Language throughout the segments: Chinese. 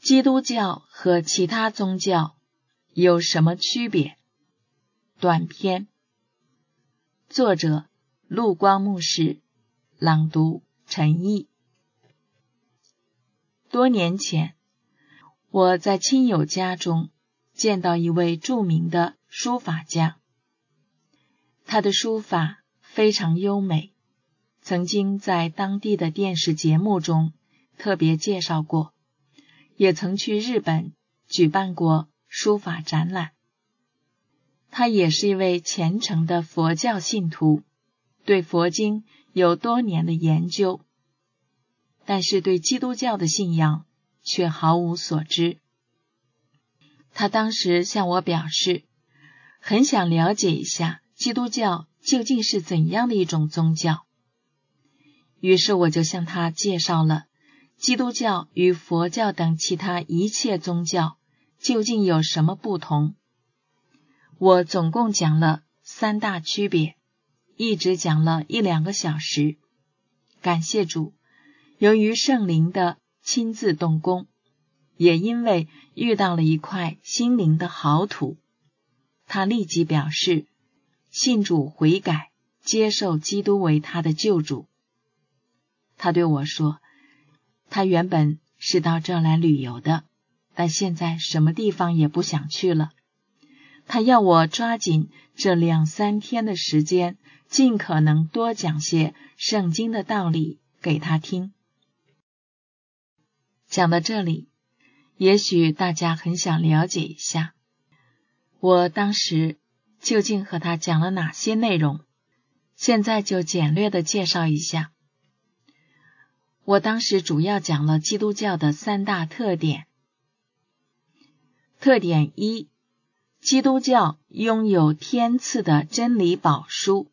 基督教和其他宗教有什么区别？短篇，作者陆光牧师，朗读陈毅。多年前，我在亲友家中见到一位著名的书法家，他的书法非常优美，曾经在当地的电视节目中特别介绍过，也曾去日本举办过书法展览。他也是一位虔诚的佛教信徒，对佛经有多年的研究，但是对基督教的信仰却毫无所知。他当时向我表示，很想了解一下基督教究竟是怎样的一种宗教。于是我就向他介绍了基督教与佛教等其他一切宗教究竟有什么不同。我总共讲了3大区别，一直讲了1-2个小时。感谢主，由于圣灵的亲自动工，也因为遇到了一块心灵的好土，他立即表示信主悔改，接受基督为他的救主。他对我说，他原本是到这儿来旅游的，但现在什么地方也不想去了。他要我抓紧这2-3天的时间，尽可能多讲些圣经的道理给他听。讲到这里，也许大家很想了解一下，我当时究竟和他讲了哪些内容，现在就简略的介绍一下。我当时主要讲了基督教的3大特点。特点1，基督教拥有天赐的真理宝书。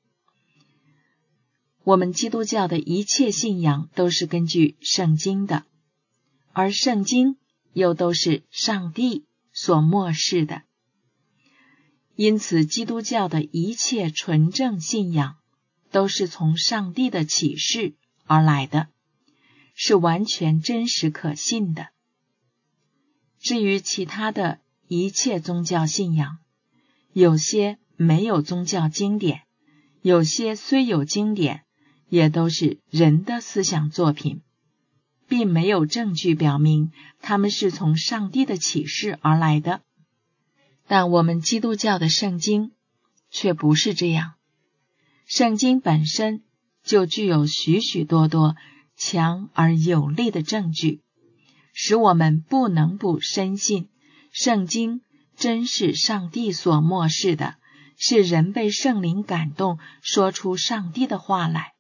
我们基督教的一切信仰都是根据圣经的，而圣经又都是上帝所默示的。因此，基督教的一切纯正信仰都是从上帝的启示而来的，是完全真实可信的。至于其他的一切宗教信仰，有些没有宗教经典，有些虽有经典，也都是人的思想作品，并没有证据表明他们是从上帝的启示而来的。但我们基督教的圣经却不是这样，圣经本身就具有许许多多强而有力的证据，使我们不能不深信圣经真是上帝所默示的，是人被圣灵感动说出上帝的话来。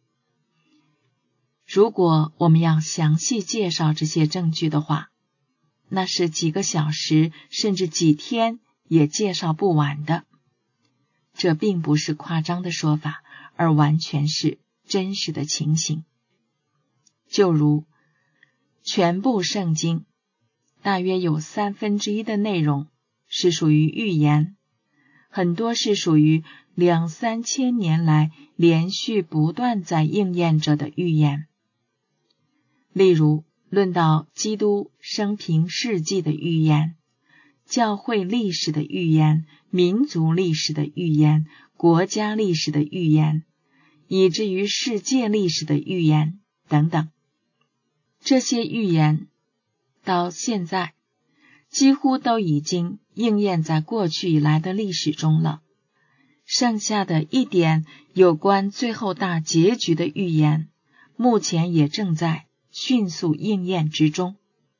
如果我们要详细介绍这些证据的话，那是几个小时甚至几天也介绍不完的。这并不是夸张的说法，而完全是真实的情形。就如全部圣经大约有1/3的内容是属于预言，很多是属于2-3千年来连续不断在应验着的预言。例如，论到基督生平事迹的预言，教会历史的预言，民族历史的预言，国家历史的预言，以至于世界历史的预言等等。这些预言到现在几乎都已经应验在过去以来的历史中了，剩下的一点有关最后大结局的预言，目前也正在迅速应验之中。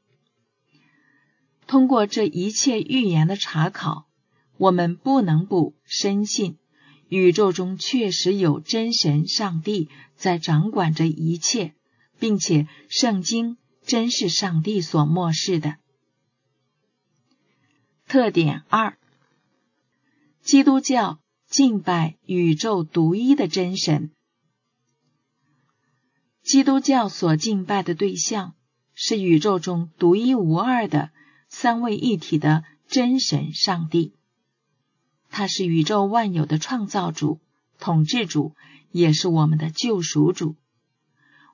通过这一切预言的查考，我们不能不深信宇宙中确实有真神上帝在掌管着一切，并且圣经真是上帝所默示的。特点2，基督教敬拜宇宙独一的真神。基督教所敬拜的对象是宇宙中独一无二的3位一体的真神上帝，他是宇宙万有的创造主、统治主，也是我们的救赎主。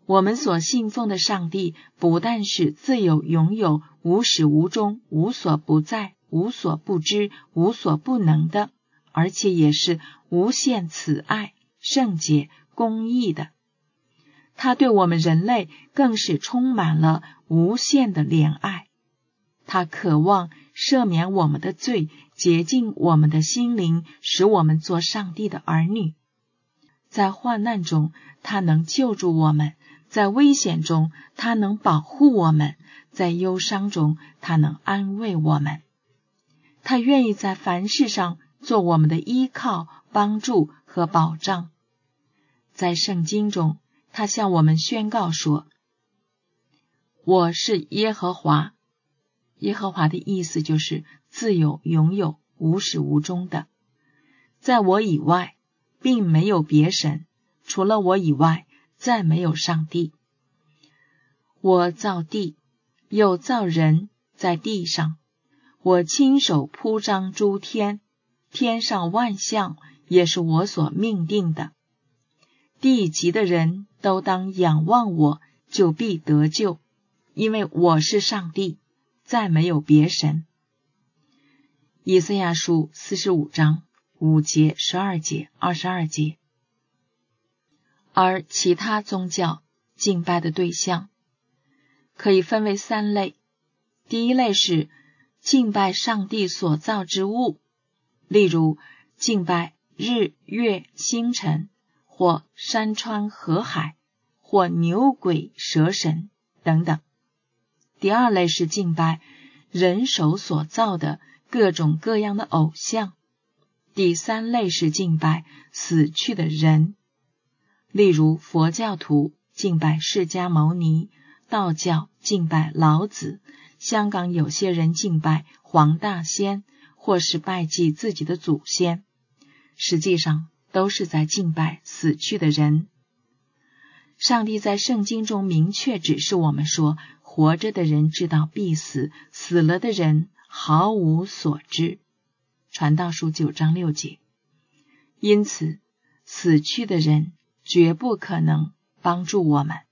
我们所信奉的上帝不但是自有永有、无始无终、无所不在、无所不知、无所不能的，而且也是无限慈爱、圣洁、公义的。他对我们人类更是充满了无限的怜爱。他渴望赦免我们的罪，洁净我们的心灵，使我们做上帝的儿女。在患难中，他能救助我们；在危险中，他能保护我们；在忧伤中，他能安慰我们。他愿意在凡事上做我们的依靠、帮助和保障。在圣经中，他向我们宣告说：我是耶和华。耶和华的意思就是自有永有、无始无终的。在我以外，并没有别神，除了我以外，再没有上帝。我造地，又造人在地上。我亲手铺张诸天，天上万象也是我所命定的。地极的人都当仰望我，就必得救，因为我是上帝，再没有别神。以赛亚书45章5节、12节、22节。而其他宗教敬拜的对象可以分为3类。第一类是敬拜上帝所造之物，例如敬拜日月星辰，或山川河海，或牛鬼蛇神等等。第二类是敬拜人手所造的各种各样的偶像。第三类是敬拜死去的人，例如佛教徒敬拜释迦牟尼，道教敬拜老子，香港有些人敬拜黄大仙，或是拜祭自己的祖先，实际上都是在敬拜死去的人。上帝在圣经中明确指示我们说，活着的人知道必死，死了的人毫无所知。传道书9章6节。因此，死去的人绝不可能帮助我们。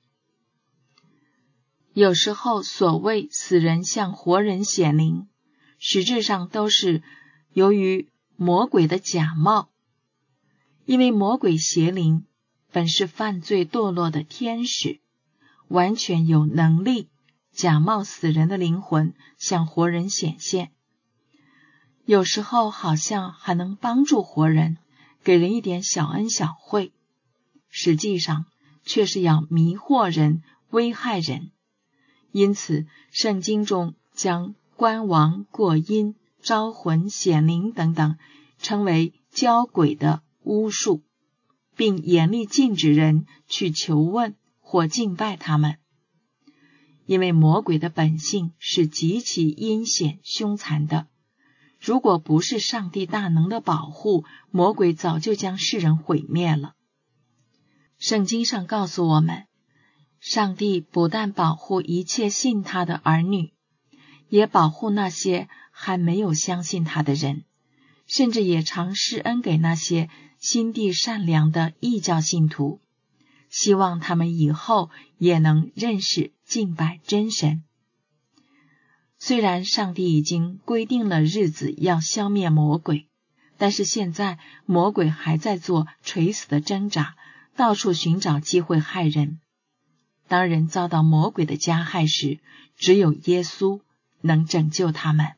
有时候所谓死人向活人显灵，实质上都是由于魔鬼的假冒。因为魔鬼邪灵本是犯罪堕落的天使，完全有能力假冒死人的灵魂向活人显现。有时候好像还能帮助活人，给人一点小恩小惠，实际上却是要迷惑人、危害人。因此圣经中将观王、过阴、招魂、显灵等等称为交鬼的巫术，并严厉禁止人去求问或敬拜他们。因为魔鬼的本性是极其阴险凶残的，如果不是上帝大能的保护，魔鬼早就将世人毁灭了。圣经上告诉我们，上帝不但保护一切信他的儿女，也保护那些还没有相信他的人，甚至也常施恩给那些心地善良的异教信徒，希望他们以后也能认识敬拜真神。虽然上帝已经规定了日子要消灭魔鬼，但是现在魔鬼还在做垂死的挣扎，到处寻找机会害人。当人遭到魔鬼的加害时，只有耶稣能拯救他们。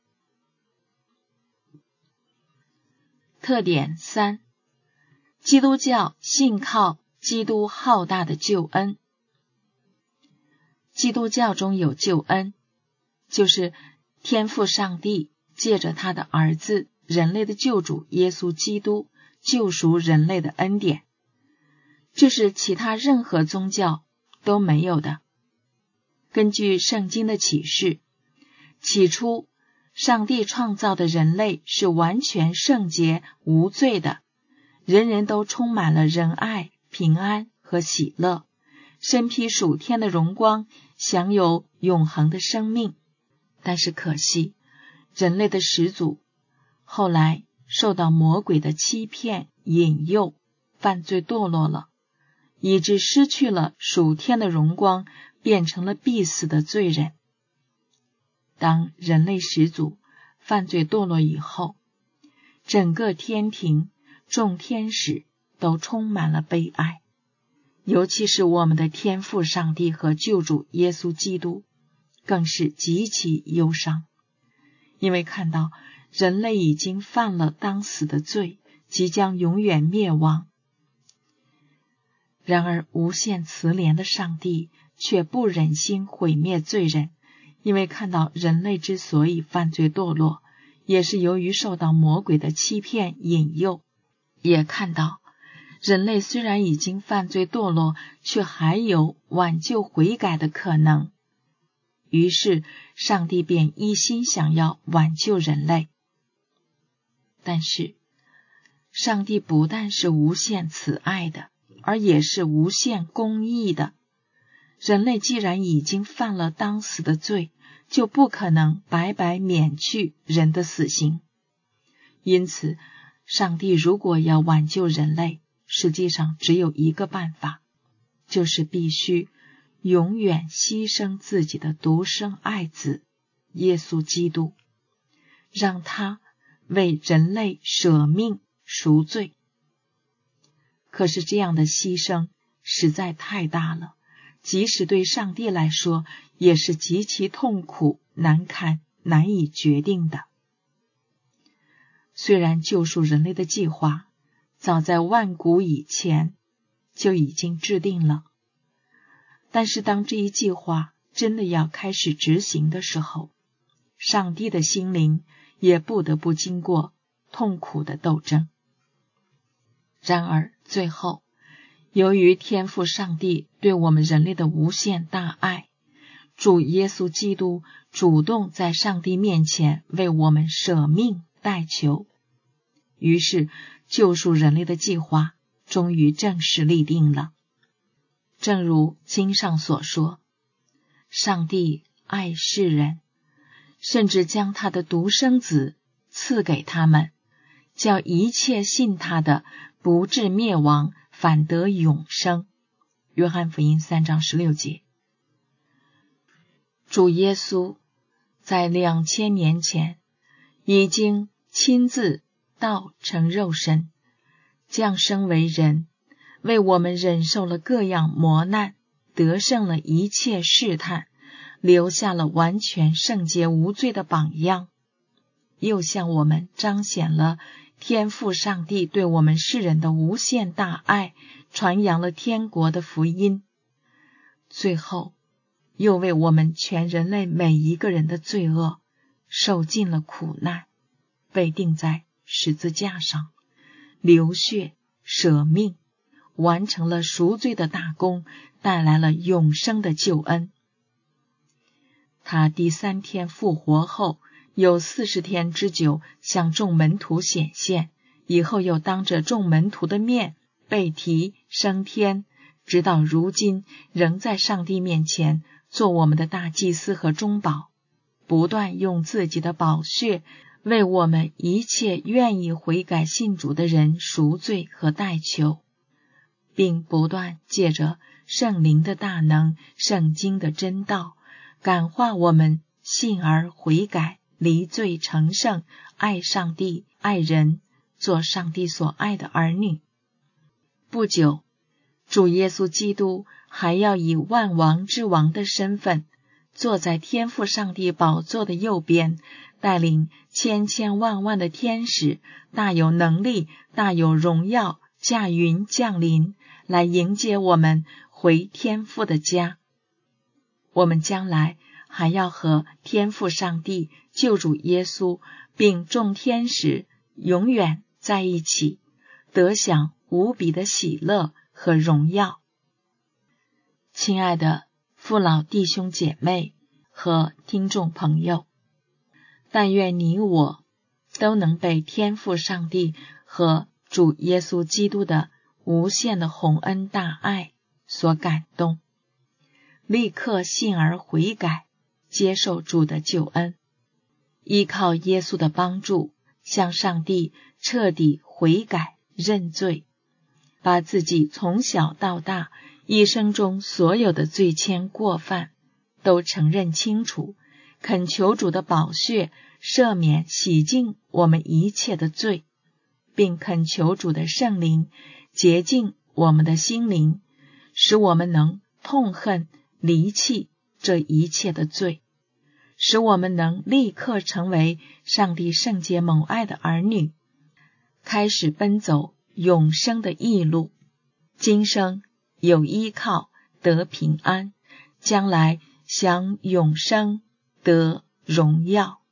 特点3，基督教信靠基督浩大的救恩。基督教中有救恩，就是天父上帝借着他的儿子，人类的救主耶稣基督救赎人类的恩典，这是其他任何宗教都没有的。根据圣经的启示，起初上帝创造的人类是完全圣洁无罪的，人人都充满了仁爱、平安和喜乐，身披属天的荣光，享有永恒的生命。但是可惜，人类的始祖后来受到魔鬼的欺骗引诱，犯罪堕落了， 以致失去了属天的荣光，变成了必死的罪人。当人类始祖犯罪堕落以后，整个天庭众天使都充满了悲哀，尤其是我们的天父上帝和救主耶稣基督更是极其忧伤，因为看到人类已经犯了当死的罪，即将永远灭亡。然而无限慈怜的上帝却不忍心毁灭罪人，因为看到人类之所以犯罪堕落，也是由于受到魔鬼的欺骗引诱，也看到人类虽然已经犯罪堕落，却还有挽救悔改的可能。于是上帝便一心想要挽救人类。但是上帝不但是无限慈爱的，而也是无限公义的。人类既然已经犯了当死的罪，就不可能白白免去人的死刑。因此上帝如果要挽救人类，实际上只有一个办法，就是必须永远牺牲自己的独生爱子耶稣基督，让他为人类舍命赎罪。可是这样的牺牲实在太大了，即使对上帝来说也是极其痛苦难堪难以决定的。虽然救赎人类的计划早在万古以前就已经制定了，但是当这一计划真的要开始执行的时候，上帝的心灵也不得不经过痛苦的斗争。然而最后，由于天父上帝对我们人类的无限大爱，主耶稣基督主动在上帝面前为我们舍命代求，于是救赎人类的计划终于正式立定了。正如经上所说，上帝爱世人，甚至将他的独生子赐给他们，叫一切信他的不至灭亡，反得永生。约翰福音3章16节。主耶稣在2000年前已经亲自道成肉身，降生为人，为我们忍受了各样磨难，得胜了一切试探，留下了完全圣洁无罪的榜样，又向我们彰显了天父上帝对我们世人的无限大爱，传扬了天国的福音。最后又为我们全人类每一个人的罪恶受尽了苦难，被钉在十字架上，流血舍命，完成了赎罪的大功，带来了永生的救恩。他第3天复活后，有40天之久向众门徒显现，以后又当着众门徒的面被提升天，直到如今仍在上帝面前做我们的大祭司和中保，不断用自己的宝血为我们一切愿意悔改信主的人赎罪和代求，并不断借着圣灵的大能、圣经的真道，感化我们信而悔改，离罪成圣，爱上帝爱人，做上帝所爱的儿女。不久，主耶稣基督还要以万王之王的身份坐在天父上帝宝座的右边，带领千千万万的天使，大有能力大有荣耀，驾云降临，来迎接我们回天父的家。我们将来还要和天父上帝、救主耶稣并众天使永远在一起，得享无比的喜乐和荣耀。亲爱的父老弟兄姐妹和听众朋友，但愿你我都能被天父上帝和主耶稣基督的无限的宏恩大爱所感动，立刻信而悔改，接受主的救恩，依靠耶稣的帮助，向上帝彻底悔改认罪， 把自己从小到大一生中所有的罪愆过犯都承认清楚，恳求主的宝血赦免洗净我们一切的罪，并恳求主的圣灵洁净我们的心灵，使我们能痛恨离弃这一切的罪，使我们能立刻成为上帝圣洁蒙爱的儿女，开始奔走永生的义路，今生有依靠得平安，将来享永生得荣耀。